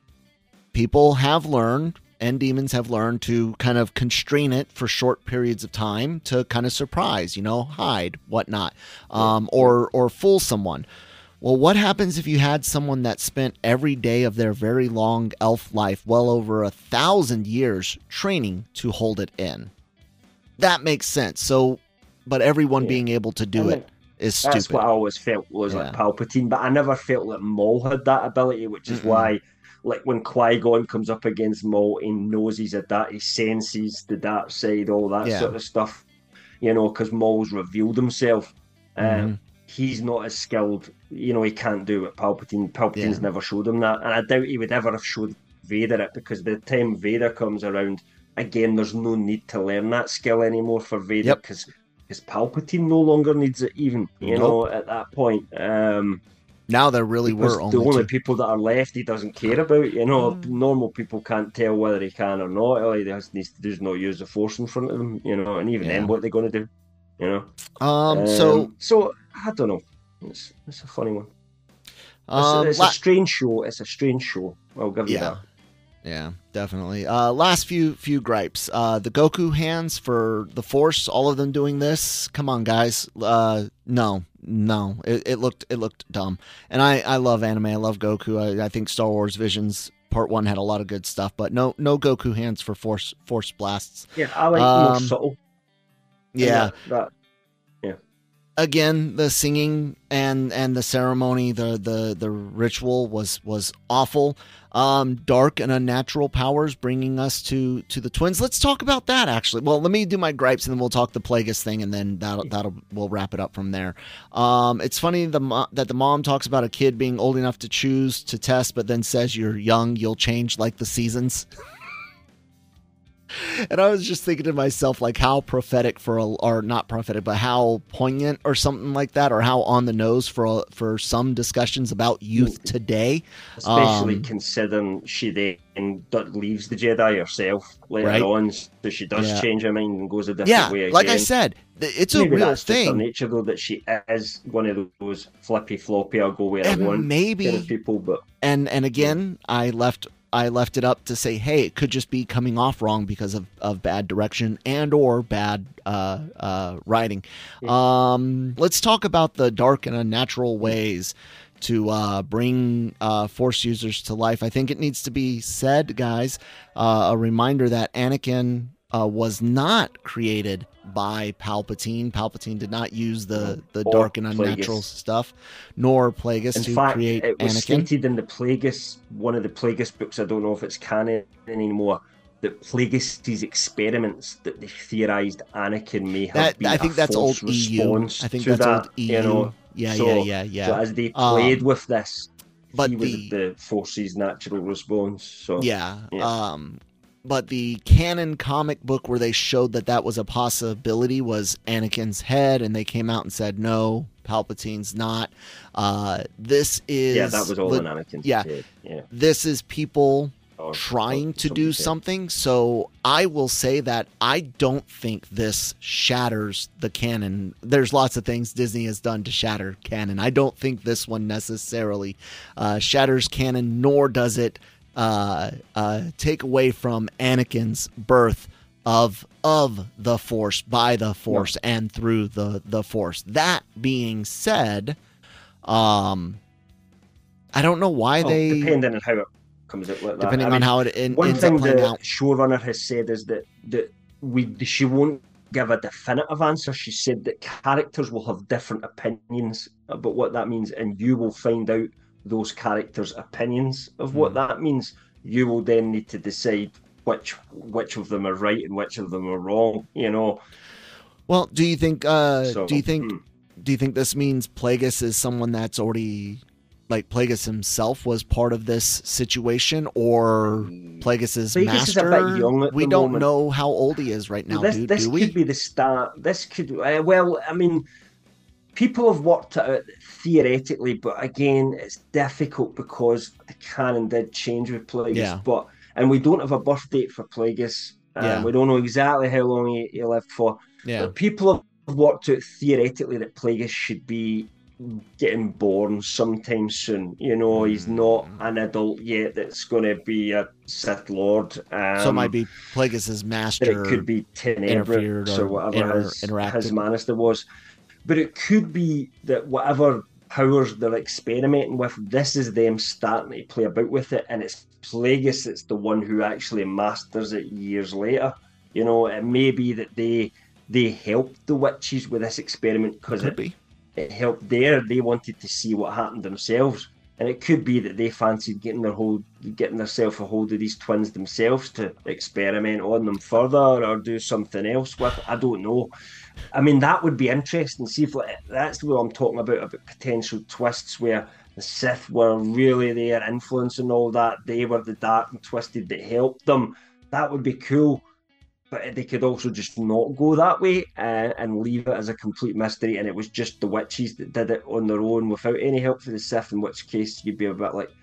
people have learned, and demons have learned, to kind of constrain it for short periods of time to kind of surprise, you know, hide, whatnot, um, or or fool someone. Well, what happens if you had someone that spent every day of their very long elf life, well over a thousand years, training to hold it in? That makes sense. So, but everyone Yeah. being able to do I it think is stupid. That's what I always felt was Yeah. like Palpatine, but I never felt that Maul had that ability, which is Mm-mm. why, like when Qui-Gon comes up against Maul, he knows he's a dark, he senses the dark side, all that Yeah. sort of stuff, you know, because Maul's revealed himself. Mhm. Um, he's not as skilled, you know, he can't do what Palpatine. Palpatine's Yeah. never showed him that, and I doubt he would ever have showed Vader it, because by the time Vader comes around, again, there's no need to learn that skill anymore for Vader, Yep. because because Palpatine no longer needs it, even, you Nope. know, at that point. Um, Now there really because were the only only two. people that are left, he doesn't care about. You know, Mm. normal people can't tell whether he can or not. All he has needs to do is not use the Force in front of them. You know, and even Yeah. then, what they're going to do? You know. Um. So. Um, so I don't know. It's it's a funny one. It's, Um. it's la- a strange show. It's a strange show. I'll give you Yeah. that. Yeah, definitely. Uh, last few few gripes. Uh, the Goku hands for the Force, all of them doing this. Come on, guys. Uh, no, no. It, it looked it looked dumb. And I, I love anime. I love Goku. I, I think Star Wars Visions Part One had a lot of good stuff, but no no Goku hands for Force Force blasts. Yeah, I like more Um, subtle. And Yeah. that, that Again, the singing and and the ceremony, the the the ritual was was awful. Um, dark and unnatural powers bringing us to to the twins. Let's talk about that actually. Well, let me do my gripes and then we'll talk the Plagueis thing, and then that'll that'll we'll wrap it up from there. Um, it's funny the mo- that the mom talks about a kid being old enough to choose to test, but then says you're young, you'll change like the seasons. And I was just thinking to myself, like, how prophetic for a, or not prophetic, but how poignant or something like that, or how on the nose for a, for some discussions about youth today. especially Um, considering she then d- leaves the Jedi herself later Right. on, so she does Yeah. change her mind and goes a different Yeah, way again. like I said, th- it's a Maybe real that's just her thing. nature, though, that she is one of those flippy floppy, I'll go where I And want maybe- kind of people. But And and again, I left I left it up to say, hey, it could just be coming off wrong because of, of bad direction and or bad uh, uh, writing. Um, let's talk about the dark and unnatural ways to uh, bring uh, Force users to life. I think it needs to be said, guys, uh, a reminder that Anakin uh, was not created by Palpatine. Palpatine did not use the, the Or dark and unnatural Plagueis. stuff, nor Plagueis in to fact, create it was Anakin. stated in the Plagueis, one of the Plagueis books, I don't know if it's canon anymore, that Plagueis' experiments that they theorized Anakin may have That been I think a that's old Force E U. response I think to that's that, old E U. you know. yeah, So- yeah, yeah, yeah. So as they Um, played with this, but he was the- the Force's natural response. So Yeah. Yeah. Um, but the canon comic book where they showed that that was a possibility was Anakin's head, and they came out and said, no, Palpatine's not. Uh, this is... yeah, that was all le- in Anakin's yeah. head. Yeah. This is people Oh, or trying or to do said. something. So I will say that I don't think this shatters the canon. There's lots of things Disney has done to shatter canon. I don't think this one necessarily uh, shatters canon, nor does it uh, uh, take away from Anakin's birth of of the Force, by the Force, no. and through the, the Force. That being said, um, I don't know why well, they... Depending on how it comes out like that. Depending I mean, on how it in, one ends thing up playing the out. showrunner has said is that, that we she won't give a definitive answer. She said that characters will have different opinions about what that means, and you will find out those characters' opinions of what mm. that means. You will then need to decide which which of them are right and which of them are wrong, you know. Well, do you think uh so, do you think hmm. do you think this means Plagueis is someone that's already, like, Plagueis himself was part of this situation, or Plagueis's Plagueis master? is a bit young at we the don't moment. know how old he is right now. This, do, this do could we? be the start. This could uh, well, I mean, people have worked it out theoretically, but again, it's difficult because the canon did change with Plagueis. Yeah. But and we don't have a birth date for Plagueis. Um, Yeah. We don't know exactly how long he, he lived for. Yeah. But people have worked out theoretically that Plagueis should be getting born sometime soon. You know, he's not an adult yet that's going to be a Sith Lord. Um, so it might be Plagueis's master. It could be Tenebrous or, or whatever inter- his, interacted. his Manister was. But it could be that whatever powers they're experimenting with, this is them starting to play about with it, and it's Plagueis that's the one who actually masters it years later. You know, it may be that they they helped the witches with this experiment because it, be. it helped there. They wanted to see what happened themselves, and it could be that they fancied getting their hold, getting themselves a hold of these twins themselves to experiment on them further or do something else with. I don't know. I mean, that would be interesting. See if like, that's what I'm talking about, about potential twists where the Sith were really there influencing all that. They were the dark and twisted that helped them. That would be cool. But they could also just not go that way uh, and leave it as a complete mystery. And it was just the witches that did it on their own without any help from the Sith, in which case you'd be a bit like,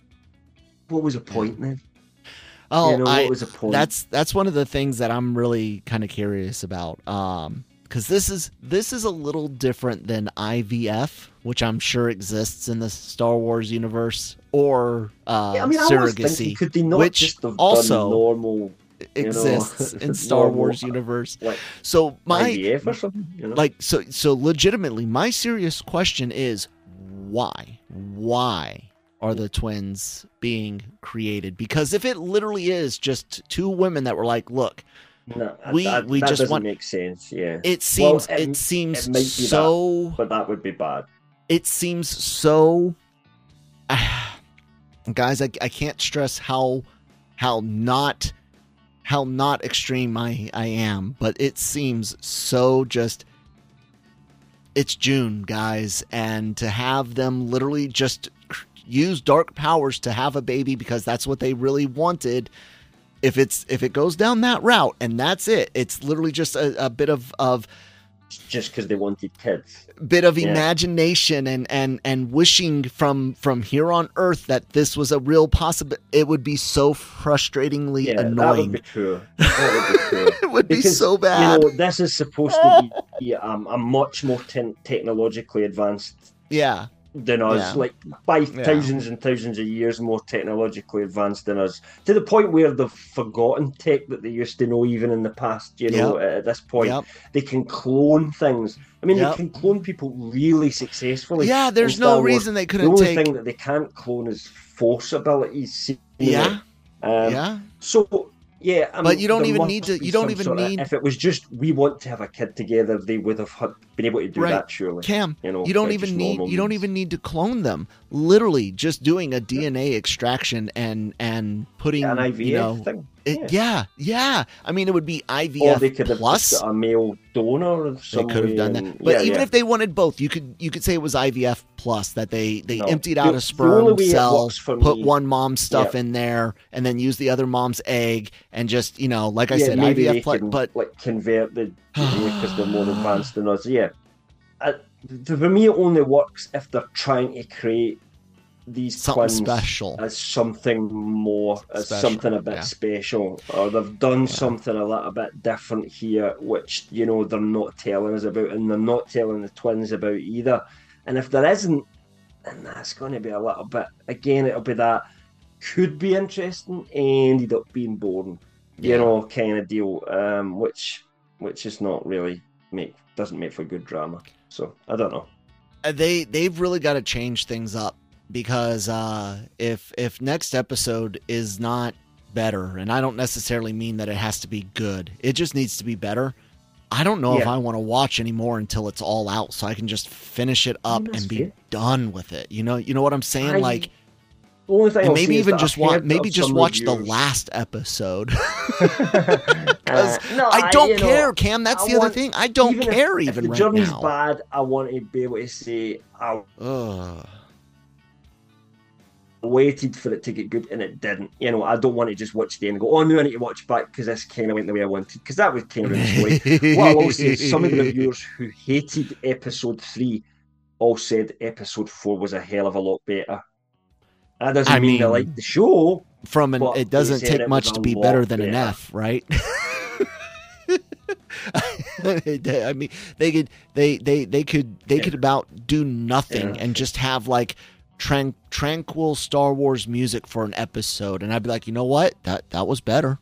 what was the point then? Oh, you know, I, what was the point? That's, that's one of the things that I'm really kind of curious about. Um, Because this is this is a little different than I V F, which I'm sure exists in the Star Wars universe, or uh, yeah, I mean, I surrogacy, was thinking, could they not which just have also done normal exists you know, in Star normal, Wars universe. Like so my I V F or something, you know? like so so legitimately, my serious question is why? Why are the twins being created? Because if it literally is just two women that were like, look. No, we that, we that just doesn't want. make sense. Yeah, It seems. well, it, it seems it might be so. that, but that would be bad. It seems so. Guys, I, I can't stress how how not how not extreme I I am, but it seems so just. It's June, guys, and to have them literally just use dark powers to have a baby because that's what they really wanted. If it's if it goes down that route and that's it, it's literally just a, a bit of of just because they wanted kids, bit of yeah. imagination and and and wishing from from here on Earth that this was a real possible. It would be so frustratingly yeah, annoying. That would be true. That would be true. It would because, be so bad. You know, this is supposed to be um, a much more te- technologically advanced. Yeah. Than us, yeah. like by yeah. thousands and thousands of years more technologically advanced than us, to the point where they've forgotten tech that they used to know even in the past. You know, yep. at this point, yep. they can clone things. I mean, yep. they can clone people really successfully. Yeah, there's no Wars. reason they couldn't The only take... thing that they can't clone is force abilities. Yeah, um, yeah. So. Yeah, I mean, but you don't there even must need to. be You don't some even sort of- need. if it was just we want to have a kid together, they would have had- been able to do Right. that. Surely, Cam, you know, you don't by even just need. normal You don't means. even need to clone them. Literally, just doing a D N A extraction and and putting Yeah, an I V F you know, thing. It, Yeah. yeah, yeah. I mean, it would be I V Or F they could have plus. just got a male donor. Of They some could have way done that, and- but yeah, even yeah. if they wanted both, you could you could say it was I V F plus that they they No. emptied The- out the a sperm only way it cell, works for put me- one mom's stuff Yeah. in there, and then use the other mom's egg, and just you know, like I yeah, said, maybe I V they F plus. can But like convert the because they're more advanced than us. Yeah, uh, for me, it only works if they're trying to create these something twins special, as something more, as special. something a bit yeah. special, or they've done Yeah. something a little bit different here, which, you know, they're not telling us about, and they're not telling the twins about either. And if there isn't, then that's going to be a little bit, again, it'll be that could be interesting, ended up being boring, you Yeah. know, kind of deal, um, which which is not really make doesn't make for good drama. So I don't know. Uh, They they've really got to change things up, because uh, if if next episode is not better, and I don't necessarily mean that it has to be good, it just needs to be better. I don't know if Yeah. I want to watch anymore until it's all out, so I can just finish it up Mm, that's and be fair. done with it. You know, you know what I'm saying? I- like, The only thing and I'll maybe say is even that just I've watch, heard maybe of just some watch the reviews. last episode. Uh, no, I don't you know, care, Cam. That's I the other want- thing. I don't even if- care if even the right journey's now. bad, I want to be able to say I Ugh. waited for it to get good and it didn't. You know, I don't want to just watch the end and go, oh no, I need to watch back because this kind of went the way I wanted. Because that was kind of the story. What I will say is some of the reviewers who hated episode three all said episode four was a hell of a lot better. That doesn't I mean, they mean, like the show. From an, But it doesn't they said take it much was to a be lot better than an better. F, right? I mean, they could they they they could they Yeah. could about do nothing Yeah. and just have like tran- tranquil Star Wars music for an episode, and I'd be like, you know what, that that was better.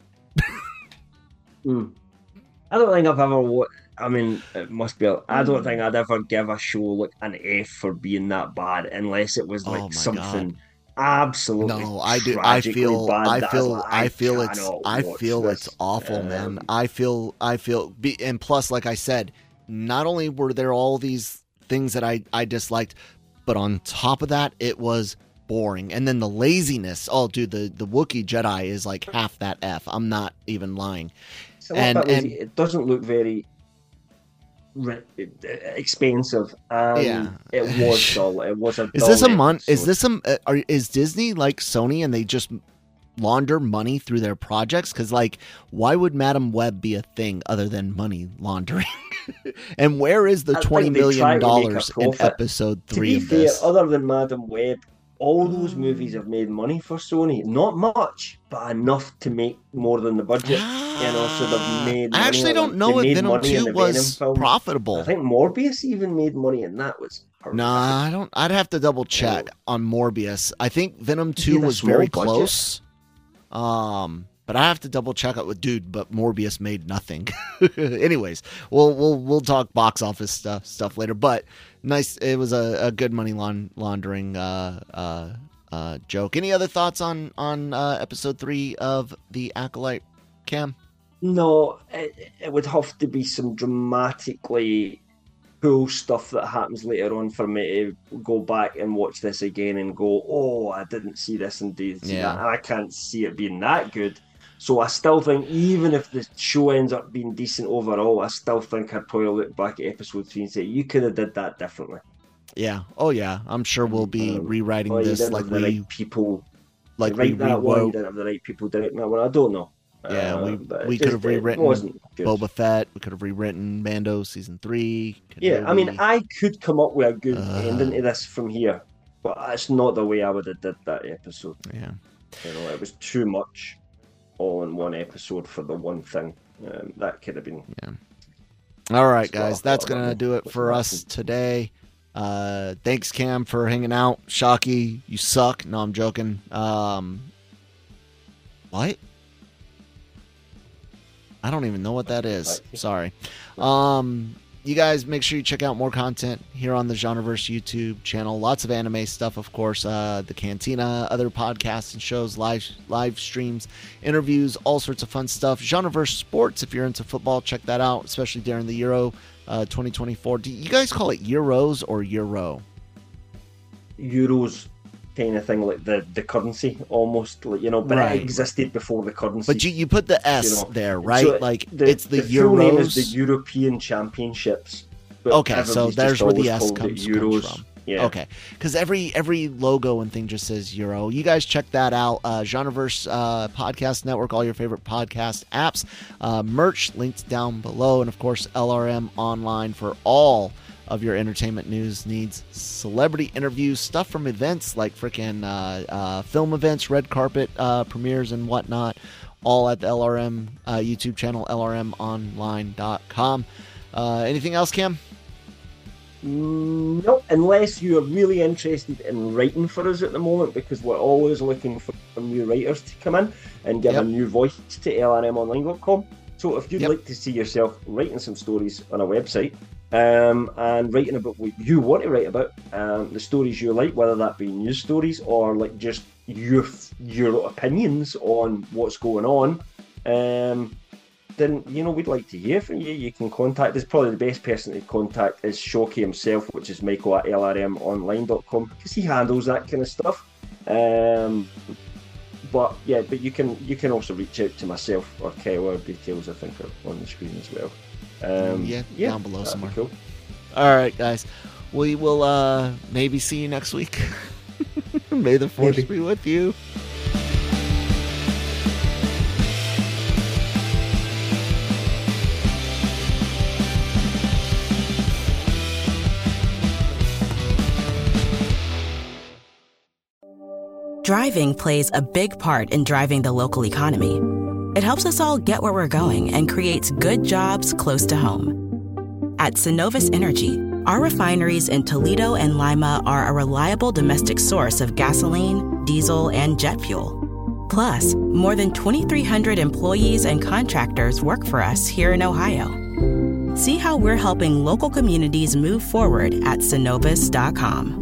Hmm. I don't think I've ever watched. I mean, it must be. I don't think I'd ever give a show like an F for being that bad, unless it was Oh like my something absolutely. No, I do. I tragically feel. Bad I that feel. like, I feel it's. cannot I watch feel this. it's awful, man. Um, I feel. I feel. Be, and plus, like I said, not only were there all these things that I I disliked, but on top of that, it was boring. And then the laziness. Oh, dude, the the Wookiee Jedi is like half that F. I'm not even lying. It's a little And- bit lazy. and- It doesn't look very re- expensive. And Yeah. it was dull. It was a. Is this a dull month? Is episode. this a? uh, Are, is Disney like Sony and they just launder money through their projects? Because like, why would Madam Web be a thing other than money laundering? And where is the I think twenty they million try to make a dollars in profit. episode To three be of fair, this? other than Madam Web, all those movies have made money for Sony. Not much, but enough to make more than the budget. You know, so they've made. I money actually on don't it. know They if made Venom money in two the Venom was films. profitable. I think Morbius even made money, and that was. horrific. Nah, I don't. I'd have to double check on Morbius. I think Venom two had a was small very budget. close. Um, but I have to double check it with dude. But Morbius made nothing. Anyways, we'll we'll we'll talk box office stuff stuff later. But nice. It was a, a good money laun- laundering uh uh uh joke. Any other thoughts on on uh, episode three of The Acolyte, Cam? No, it, it would have to be some dramatically cool stuff that happens later on for me to go back and watch this again and go, oh, I didn't see this and did see Yeah. that. And I can't see it being that good. So I still think, even if the show ends up being decent overall, I still think I'd probably look back at episode three and say, you could have did that differently. Yeah. Oh yeah. I'm sure we'll be Um, rewriting Or you this didn't like have the we right people like to we write that one. You rewrote. didn't have the right people directing that one. I don't know. Yeah, Uh, we but it we could just- have it rewritten wasn't good. Boba Fett. We could have rewritten Mando season three. Yeah, I mean, Kenobi. I could come up with a good Uh. ending to this from here, but that's not the way I would have did that episode. yeah. You know, it was too much all in one episode for the one thing. Um, that could have been. All right, That's what I guys, that's thought gonna about do it what's for us happened. today. Uh, thanks, Cam, for hanging out. Shocky, you suck. No, I'm joking. Um, what? I don't even know what that is. Sorry. Um, you guys make sure you check out more content here on the Genreverse YouTube channel. Lots of anime stuff, of course. Uh, the Cantina, other podcasts and shows, live live streams, interviews, all sorts of fun stuff. Genreverse Sports, if you're into football, check that out, especially during the Euro uh, twenty twenty-four. Do you guys call it Euros or Euro? Euros kind of thing, like the, the currency almost, like, you know, but Right. it existed before the currency. But you, you put the S You know, there, right? So like the, it's the, the full name is the Euros. European Championships. but Okay, so everybody's there's just where the always S called it comes, Euros. comes from. Yeah. Okay, because every every logo and thing just says Euro. You guys check that out. Uh, Genreverse uh, Podcast Network, all your favorite podcast apps, uh, merch linked down below, and of course L R M online for all of your entertainment news needs. Celebrity interviews, stuff from events like freaking uh, uh, film events, red carpet uh, premieres and whatnot, all at the L R M uh, YouTube channel, L R M online dot com. Uh, anything else, Cam? Mm, no, unless you are really interested in writing for us at the moment, because we're always looking for new writers to come in and give Yep. a new voice to L R M online dot com. So if you'd Yep. like to see yourself writing some stories on a website um, and writing about what you want to write about, um, the stories you like, whether that be news stories or like just your your opinions on what's going on, um, then, you know, we'd like to hear from you. You can contact us. Probably the best person to contact is Shockey himself, which is Michael at L R M online dot com, because he handles that kind of stuff. Um, but yeah, but you can you can also reach out to myself or Kyle. Our details, I think, are on the screen as well. Um, yeah, yeah, down below that'd be somewhere. Cool. All right, guys. We will uh, maybe see you next week. May the force Maybe. be with you. Driving plays a big part in driving the local economy. It helps us all get where we're going and creates good jobs close to home. At Synovus Energy, our refineries in Toledo and Lima are a reliable domestic source of gasoline, diesel, and jet fuel. Plus, more than twenty-three hundred employees and contractors work for us here in Ohio. See how we're helping local communities move forward at synovus dot com.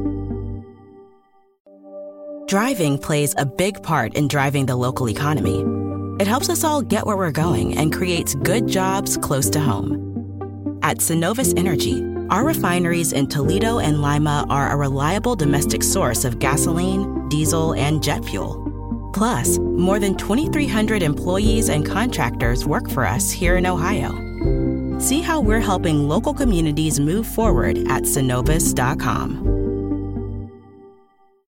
Driving plays a big part in driving the local economy. It helps us all get where we're going and creates good jobs close to home. At Synovus Energy, our refineries in Toledo and Lima are a reliable domestic source of gasoline, diesel, and jet fuel. Plus, more than twenty-three hundred employees and contractors work for us here in Ohio. See how we're helping local communities move forward at synovus dot com.